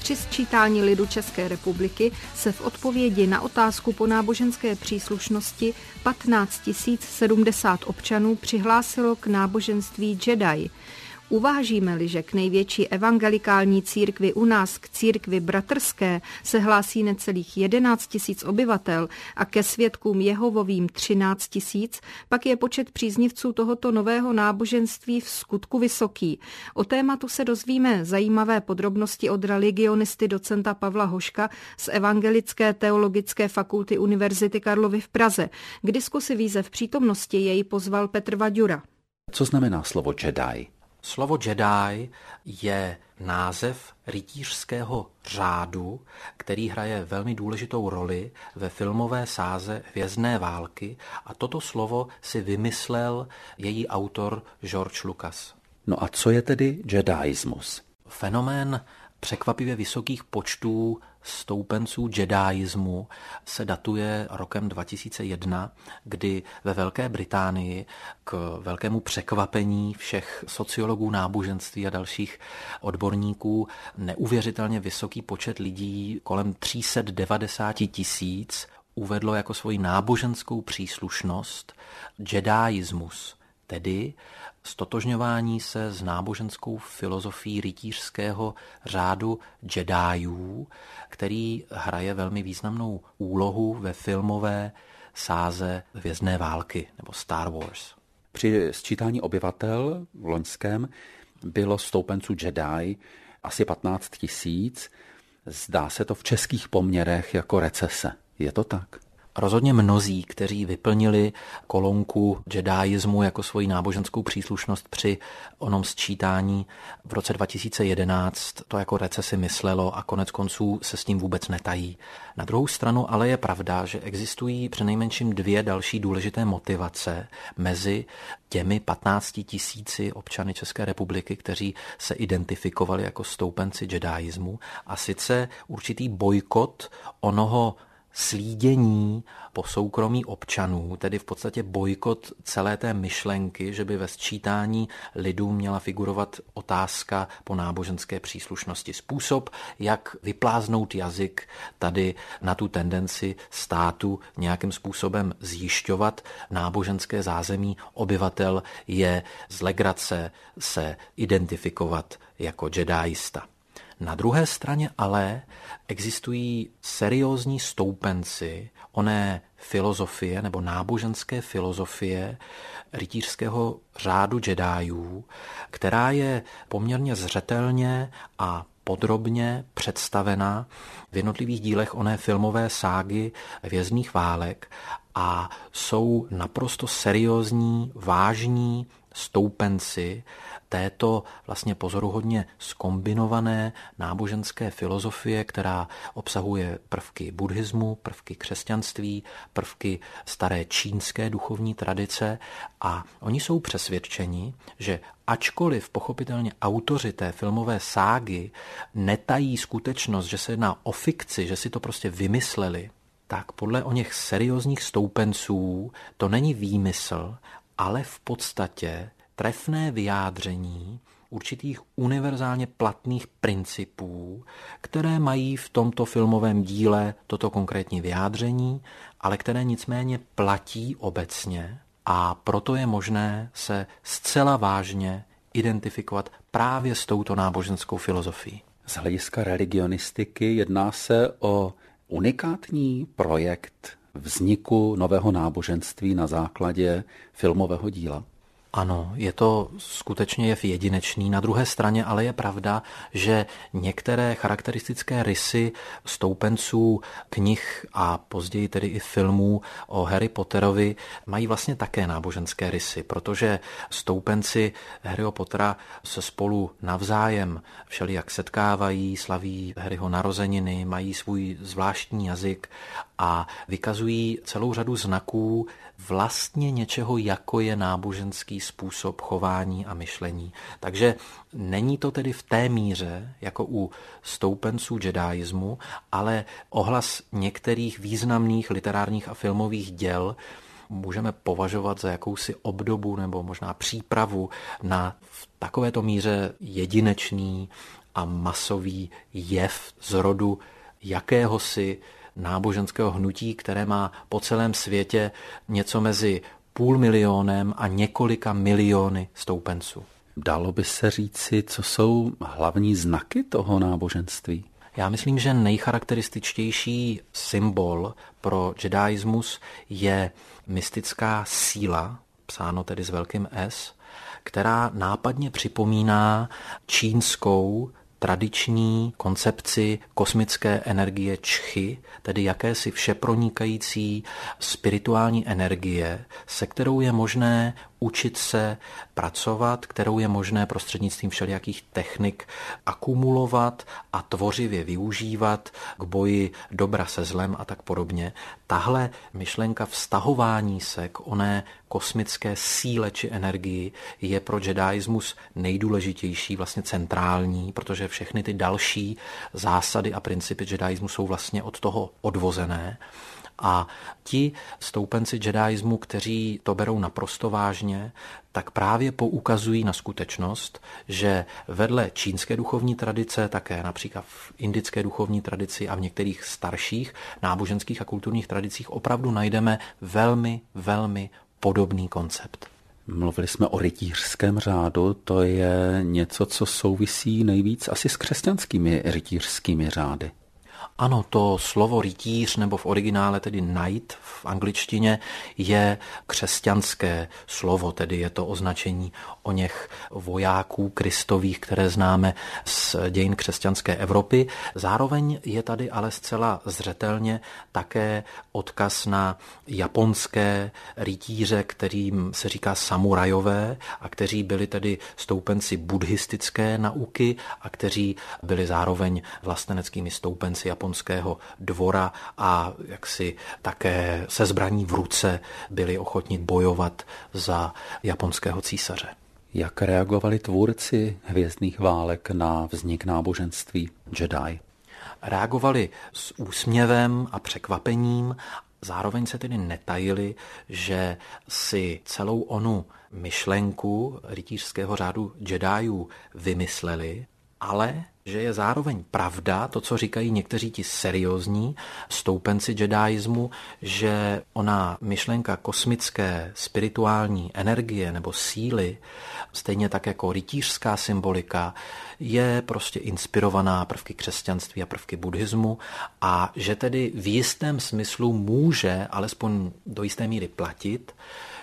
Při sčítání lidu České republiky se v odpovědi na otázku po náboženské příslušnosti 15 070 občanů přihlásilo k náboženství Jedi. Uvážíme-li, že k největší evangelikální církvi u nás, k církvi bratrské, se hlásí necelých 11 000 obyvatel a ke svědkům Jehovovým 13 000, pak je počet příznivců tohoto nového náboženství v skutku vysoký. O tématu se dozvíme zajímavé podrobnosti od religionisty docenta Pavla Hoška z Evangelické teologické fakulty Univerzity Karlovy v Praze. K diskusi výzev přítomnosti jej pozval Petr Vaďura. Co znamená slovo Jedi? Slovo Jedi je název rytířského řádu, který hraje velmi důležitou roli ve filmové sáze Hvězdné války a toto slovo si vymyslel její autor George Lucas. No a co je tedy jediismus? Fenomén překvapivě vysokých počtů stoupenců jediismu se datuje rokem 2001, kdy ve Velké Británii k velkému překvapení všech sociologů náboženství a dalších odborníků neuvěřitelně vysoký počet lidí, kolem 390 000, uvedlo jako svoji náboženskou příslušnost jediismus, tedy stotožňování se s náboženskou filozofií rytířského řádu Jediů, který hraje velmi významnou úlohu ve filmové sáze Hvězdné války nebo Star Wars. Při sčítání obyvatel v loňském bylo stoupenců Jedi asi 15 000. Zdá se to v českých poměrech jako recese. Je to tak? Rozhodně mnozí, kteří vyplnili kolonku jediismu jako svoji náboženskou příslušnost při onom sčítání v roce 2011, to jako recesi myslelo a konec konců se s tím vůbec netají. Na druhou stranu ale je pravda, že existují přinejmenším dvě další důležité motivace mezi těmi 15 000 občany České republiky, kteří se identifikovali jako stoupenci jediismu, a sice určitý bojkot onoho slídění po soukromí občanů, tedy v podstatě bojkot celé té myšlenky, že by ve sčítání lidu měla figurovat otázka po náboženské příslušnosti. Způsob, jak vypláznout jazyk tady na tu tendenci státu nějakým způsobem zjišťovat náboženské zázemí obyvatel, je z legrace se identifikovat jako jediista. Na druhé straně ale existují seriózní stoupenci oné filozofie nebo náboženské filozofie rytířského řádu Jediů, která je poměrně zřetelně a podrobně představena v jednotlivých dílech oné filmové ságy Hvězdných válek a jsou naprosto seriózní, vážní stoupenci této vlastně pozoruhodně zkombinované náboženské filozofie, která obsahuje prvky buddhismu, prvky křesťanství, prvky staré čínské duchovní tradice, a oni jsou přesvědčeni, že ačkoliv pochopitelně autoři té filmové ságy netají skutečnost, že se jedná o fikci, že si to prostě vymysleli, tak podle oněch seriózních stoupenců to není výmysl, ale v podstatě trefné vyjádření určitých univerzálně platných principů, které mají v tomto filmovém díle toto konkrétní vyjádření, ale které nicméně platí obecně, a proto je možné se zcela vážně identifikovat právě s touto náboženskou filozofií. Z hlediska religionistiky jedná se o unikátní projekt vzniku nového náboženství na základě filmového díla. Ano, je to skutečně jev jedinečný. Na druhé straně ale je pravda, že některé charakteristické rysy stoupenců knih a později tedy i filmů o Harry Potterovi mají vlastně také náboženské rysy, protože stoupenci Harryho Pottera se spolu navzájem všelijak setkávají, slaví Harryho narozeniny, mají svůj zvláštní jazyk a vykazují celou řadu znaků vlastně něčeho, jako je náboženský způsob chování a myšlení. Takže není to tedy v té míře, jako u stoupenců jediismu, ale ohlas některých významných literárních a filmových děl můžeme považovat za jakousi obdobu nebo možná přípravu na v takovéto míře jedinečný a masový jev z rodu jakéhosi náboženského hnutí, které má po celém světě něco mezi 500 000 a několika miliony stoupenců. Dalo by se říci, co jsou hlavní znaky toho náboženství? Já myslím, že nejcharakterističtější symbol pro džedaismus je mystická síla, psáno tedy s velkým S, která nápadně připomíná čínskou tradiční koncepci kosmické energie čchy, tedy jakési všepronikající spirituální energie, se kterou je možné učit se pracovat, kterou je možné prostřednictvím všelijakých technik akumulovat a tvořivě využívat k boji dobra se zlem a tak podobně. Tahle myšlenka vztahování se k oné kosmické síle či energii je pro džedaismus nejdůležitější, vlastně centrální, protože všechny ty další zásady a principy džedaismu jsou vlastně od toho odvozené. A ti stoupenci džedaismu, kteří to berou naprosto vážně, tak právě poukazují na skutečnost, že vedle čínské duchovní tradice, také například v indické duchovní tradici a v některých starších náboženských a kulturních tradicích opravdu najdeme velmi, velmi podobný koncept. Mluvili jsme o rytířském řádu, to je něco, co souvisí nejvíc asi s křesťanskými rytířskými řády. Ano, to slovo rytíř, nebo v originále tedy knight v angličtině, je křesťanské slovo, tedy je to označení o něch vojáků kristových, které známe z dějin křesťanské Evropy. Zároveň je tady ale zcela zřetelně také odkaz na japonské rytíře, kterým se říká samurajové a kteří byli tedy stoupenci buddhistické nauky a kteří byli zároveň vlasteneckými stoupenci japonského dvora a jaksi také se zbraní v ruce byli ochotni bojovat za japonského císaře. Jak reagovali tvůrci Hvězdných válek na vznik náboženství Jedi? Reagovali s úsměvem a překvapením, zároveň se tedy netajili, že si celou onu myšlenku rytířského řádu Jediů vymysleli, ale že je zároveň pravda, to, co říkají někteří ti seriózní stoupenci džedaismu, že ona myšlenka kosmické spirituální energie nebo síly, stejně tak jako rytířská symbolika, je prostě inspirovaná prvky křesťanství a prvky buddhismu a že tedy v jistém smyslu může, alespoň do jisté míry platit,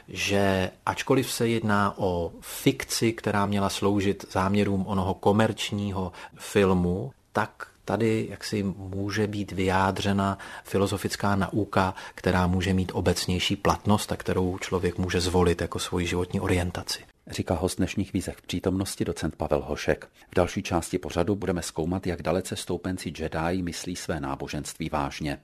že ačkoliv se jedná o fikci, která měla sloužit záměrům onoho komerčního filmu, tak tady jaksi může být vyjádřena filozofická nauka, která může mít obecnější platnost a kterou člověk může zvolit jako svoji životní orientaci. Říká host dnešních výzech v přítomnosti docent Pavel Hošek. V další části pořadu budeme zkoumat, jak dalece stoupenci Jedi myslí své náboženství vážně.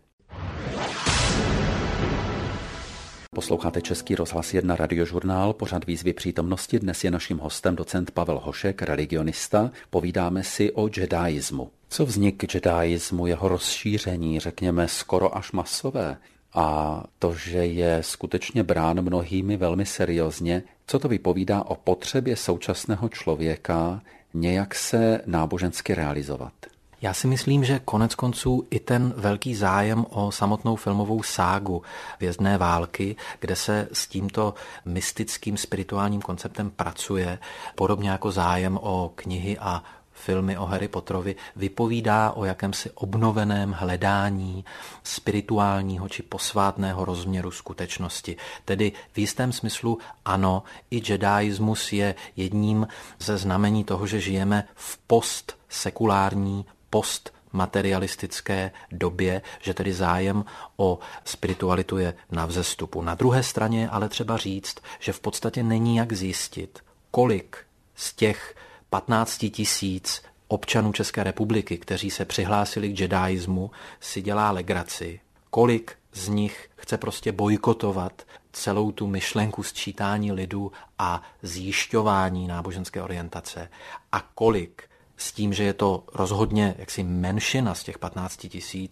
Posloucháte Český rozhlas 1 radiožurnál, pořad výzvy přítomnosti. Dnes je naším hostem docent Pavel Hošek, religionista. Povídáme si o džedaismu. Co vznik džedaismu, jeho rozšíření, řekněme skoro až masové, a to, že je skutečně brán mnohými velmi seriózně, co to vypovídá o potřebě současného člověka nějak se nábožensky realizovat? Já si myslím, že konec konců i ten velký zájem o samotnou filmovou ságu Hvězdné války, kde se s tímto mystickým spirituálním konceptem pracuje, podobně jako zájem o knihy a filmy o Harry Potterovi, vypovídá o jakémsi obnoveném hledání spirituálního či posvátného rozměru skutečnosti. Tedy v jistém smyslu ano, i džedaismus je jedním ze znamení toho, že žijeme v postsekulární, postmaterialistické době, že tedy zájem o spiritualitu je na vzestupu. Na druhé straně ale třeba říct, že v podstatě není jak zjistit, kolik z těch 15 000 občanů České republiky, kteří se přihlásili k džedaismu, si dělá legraci, kolik z nich chce prostě bojkotovat celou tu myšlenku sčítání lidu a zjišťování náboženské orientace a kolik s tím, že je to rozhodně jaksi menšina z těch 15 000,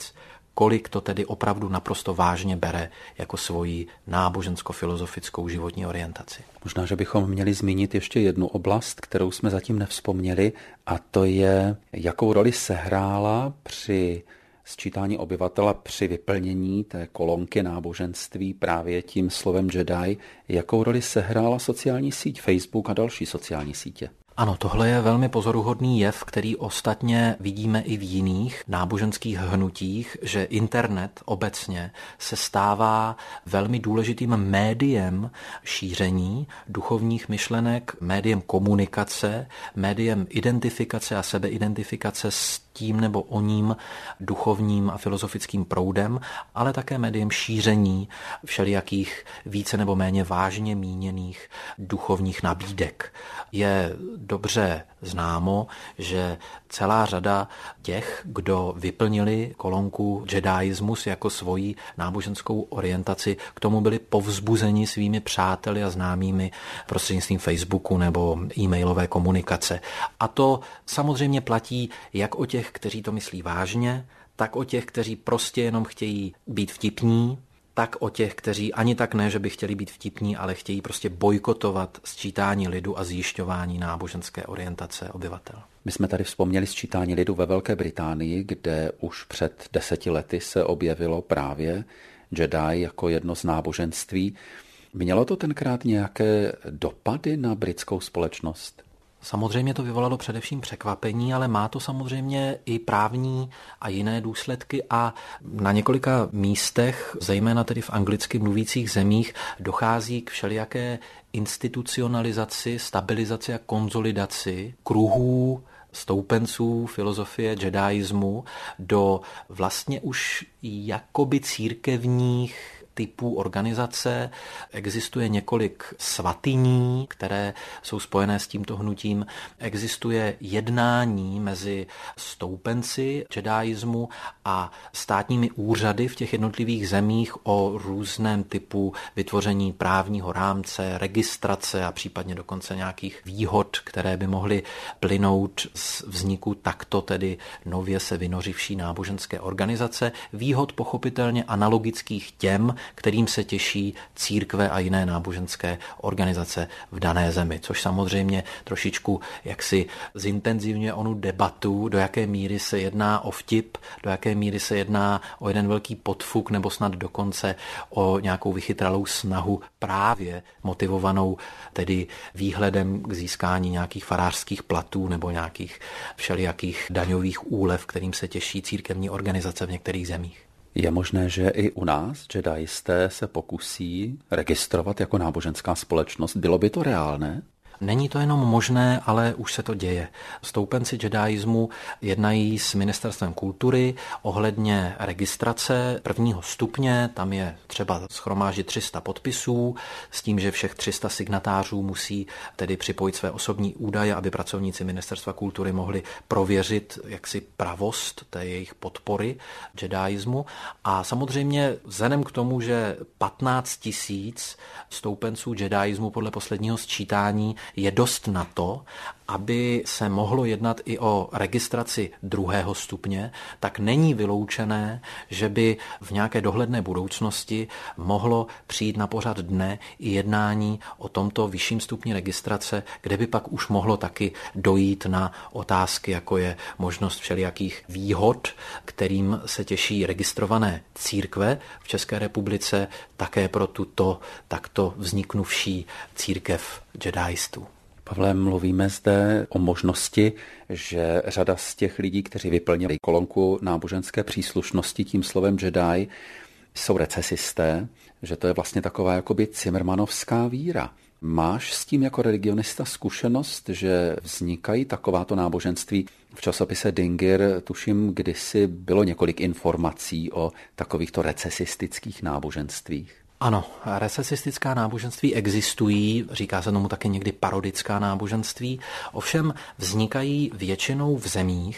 kolik to tedy opravdu naprosto vážně bere jako svoji nábožensko-filozofickou životní orientaci. Možná, že bychom měli zmínit ještě jednu oblast, kterou jsme zatím nevzpomněli, a to je, jakou roli sehrála při sčítání obyvatela, při vyplnění té kolonky náboženství právě tím slovem Jedi, jakou roli sehrála sociální síť Facebook a další sociální sítě. Ano, tohle je velmi pozoruhodný jev, který ostatně vidíme i v jiných náboženských hnutích, že internet obecně se stává velmi důležitým médiem šíření duchovních myšlenek, médiem komunikace, médiem identifikace a sebeidentifikace s tím nebo oním duchovním a filozofickým proudem, ale také médiem šíření všelijakých více nebo méně vážně míněných duchovních nabídek. Je dobře známo, že celá řada těch, kdo vyplnili kolonku Jediismus jako svoji náboženskou orientaci, k tomu byli povzbuzeni svými přáteli a známými prostřednictvím Facebooku nebo e-mailové komunikace. A to samozřejmě platí jak o těch, kteří to myslí vážně, tak o těch, kteří prostě jenom chtějí být vtipní, tak o těch, kteří ani tak ne, že by chtěli být vtipní, ale chtějí prostě bojkotovat sčítání lidu a zjišťování náboženské orientace obyvatel. My jsme tady vzpomněli sčítání lidu ve Velké Británii, kde už před 10 lety se objevilo právě Jedi jako jedno z náboženství. Mělo to tenkrát nějaké dopady na britskou společnost? Samozřejmě to vyvolalo především překvapení, ale má to samozřejmě i právní a jiné důsledky a na několika místech, zejména tedy v anglicky mluvících zemích, dochází k všelijaké institucionalizaci, stabilizaci a konzolidaci kruhů stoupenců filozofie jediismu do vlastně už jakoby církevních typů organizace. Existuje několik svatyní, které jsou spojené s tímto hnutím. Existuje jednání mezi stoupenci jediismu a státními úřady v těch jednotlivých zemích o různém typu vytvoření právního rámce, registrace a případně dokonce nějakých výhod, které by mohly plynout z vzniku takto tedy nově se vynořivší náboženské organizace. Výhod pochopitelně analogických těm, kterým se těší církve a jiné náboženské organizace v dané zemi, což samozřejmě trošičku jaksi zintenzivňuje onu debatu, do jaké míry se jedná o vtip, do jaké míry se jedná o jeden velký podfuk nebo snad dokonce o nějakou vychytralou snahu právě motivovanou tedy výhledem k získání nějakých farářských platů nebo nějakých všelijakých daňových úlev, kterým se těší církevní organizace v některých zemích. Je možné, že i u nás jediisté se pokusí registrovat jako náboženská společnost? Bylo by to reálné? Není to jenom možné, ale už se to děje. Stoupenci jediismu jednají s Ministerstvem kultury ohledně registrace prvního stupně. Tam je třeba shromáždit 300 podpisů s tím, že všech 300 signatářů musí tedy připojit své osobní údaje, aby pracovníci Ministerstva kultury mohli prověřit jaksi pravost té jejich podpory jediismu. A samozřejmě vzhledem k tomu, že 15 000 stoupenců jediismu podle posledního sčítání je dost na to, aby se mohlo jednat i o registraci druhého stupně, tak není vyloučené, že by v nějaké dohledné budoucnosti mohlo přijít na pořad dne i jednání o tomto vyšším stupni registrace, kde by pak už mohlo taky dojít na otázky, jako je možnost všelijakých výhod, kterým se těší registrované církve v České republice, také pro tuto takto vzniknuvší církev jediistů. Pavle, mluvíme zde o možnosti, že řada z těch lidí, kteří vyplnili kolonku náboženské příslušnosti tím slovem Jedi, jsou recesisté, že to je vlastně taková jakoby cimrmanovská víra. Máš s tím jako religionista zkušenost, že vznikají takováto náboženství? V časopise Dingir, tuším, kdysi bylo několik informací o takovýchto recesistických náboženstvích. Ano, recesistická náboženství existují, říká se tomu také někdy parodická náboženství, ovšem vznikají většinou v zemích,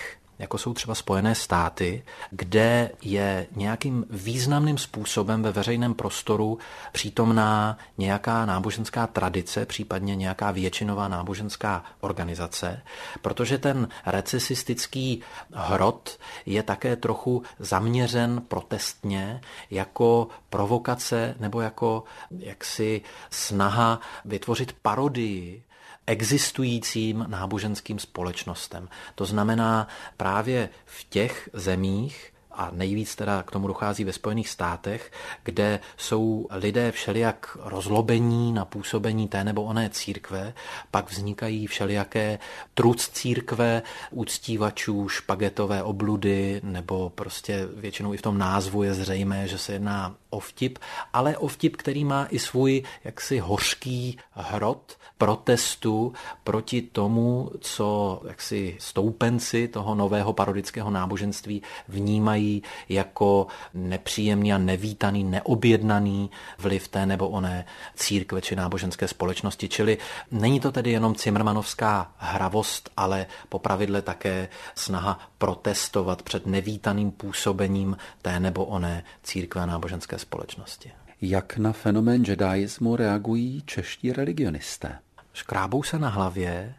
jako jsou třeba Spojené státy, kde je nějakým významným způsobem ve veřejném prostoru přítomná nějaká náboženská tradice, případně nějaká většinová náboženská organizace, protože ten recesistický hrot je také trochu zaměřen protestně jako provokace nebo jako jaksi snaha vytvořit parodii existujícím náboženským společnostem. To znamená právě v těch zemích, a nejvíc teda k tomu dochází ve Spojených státech, kde jsou lidé všelijak rozlobení na působení té nebo oné církve, pak vznikají všelijaké trucírkve, uctívačů, špagetové obludy, nebo prostě většinou i v tom názvu je zřejmé, že se jedná o vtip, ale o vtip, který má i svůj jaksi hořký hrot protestu proti tomu, co jaksi stoupenci toho nového parodického náboženství vnímají jako nepříjemný a nevítaný, neobjednaný vliv té nebo oné církve či náboženské společnosti. Čili není to tedy jenom cimrmanovská hravost, ale popravidle také snaha protestovat před nevítaným působením té nebo oné církve a náboženské společnosti. Jak na fenomén džedaismu reagují čeští religionisté? Škrábou se na hlavě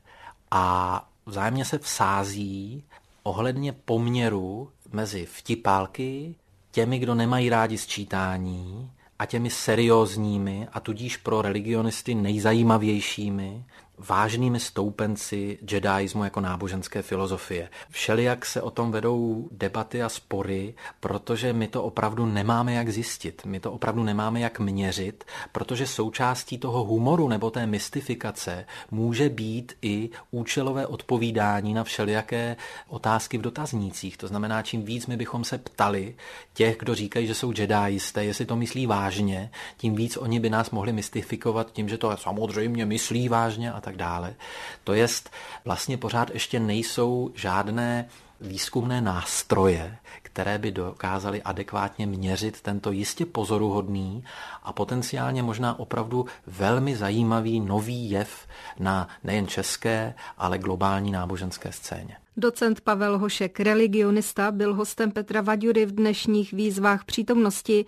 a vzájemně se vsází ohledně poměru mezi vtipálky, těmi, kdo nemají rádi sčítání, a těmi seriózními a tudíž pro religionisty nejzajímavějšími, vážnými stoupenci džedaismu jako náboženské filozofie. Všelijak se o tom vedou debaty a spory, protože my to opravdu nemáme jak zjistit, my to opravdu nemáme jak měřit, protože součástí toho humoru nebo té mystifikace může být i účelové odpovídání na všelijaké otázky v dotaznících. To znamená, čím víc my bychom se ptali těch, kdo říkají, že jsou džedaisté, jestli to myslí vážně, tím víc oni by nás mohli mystifikovat tím, že to samozřejmě myslí vážně a tak dále. To jest, vlastně pořád ještě nejsou žádné výzkumné nástroje, které by dokázaly adekvátně měřit tento jistě pozoruhodný a potenciálně možná opravdu velmi zajímavý nový jev na nejen české, ale globální náboženské scéně. Docent Pavel Hošek, religionista, byl hostem Petra Vaďury v dnešních výzvách přítomnosti.